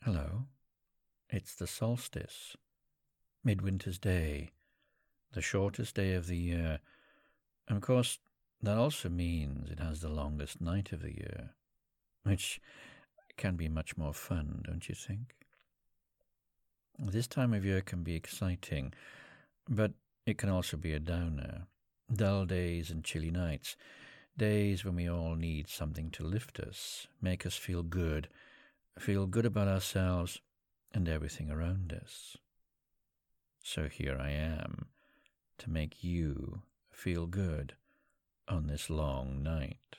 Hello. It's the solstice, midwinter's day, the shortest day of the year. And of course, that also means it has the longest night of the year, which can be much more fun, don't you think? This time of year can be exciting, but it can also be a downer. Dull days and chilly nights, days when we all need something to lift us, make us feel good about ourselves and everything around us. So here I am to make you feel good on this long night.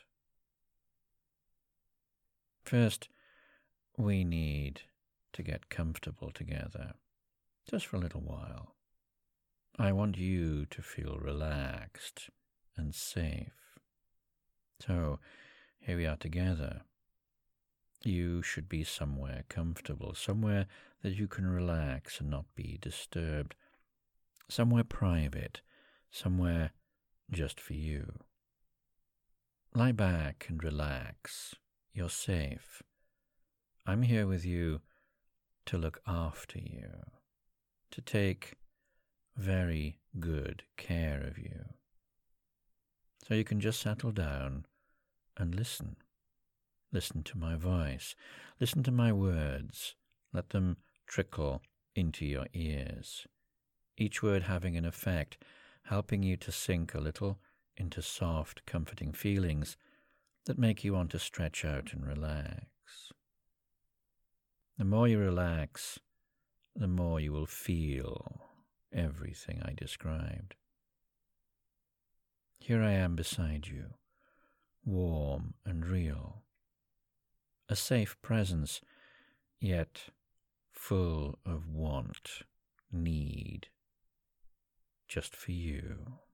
First, we need to get comfortable together, just for a little while. I want you to feel relaxed and safe. So, here we are together. You should be somewhere comfortable, somewhere that you can relax and not be disturbed, somewhere private, somewhere just for you. Lie back and relax. You're safe. I'm here with you to look after you, to take very good care of you. So you can just settle down and listen. Listen to my voice. Listen to my words. Let them trickle into your ears. Each word having an effect, helping you to sink a little into soft, comforting feelings that make you want to stretch out and relax. The more you relax, the more you will feel everything I described. Here I am beside you, warm and real. A safe presence, yet full of want, need, just for you.